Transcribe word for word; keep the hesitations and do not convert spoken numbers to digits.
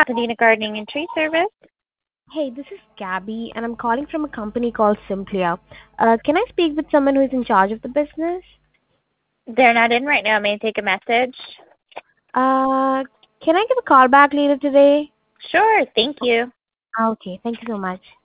Pasadena Gardening and Tree Service. Hey, this is Gabby, and I'm calling from a company called Simplia. Uh, can I speak with someone who is in charge of the business? They're not in right now. May I take a message? Uh, can I give a call back later today? Sure, thank you. Okay, thank you so much.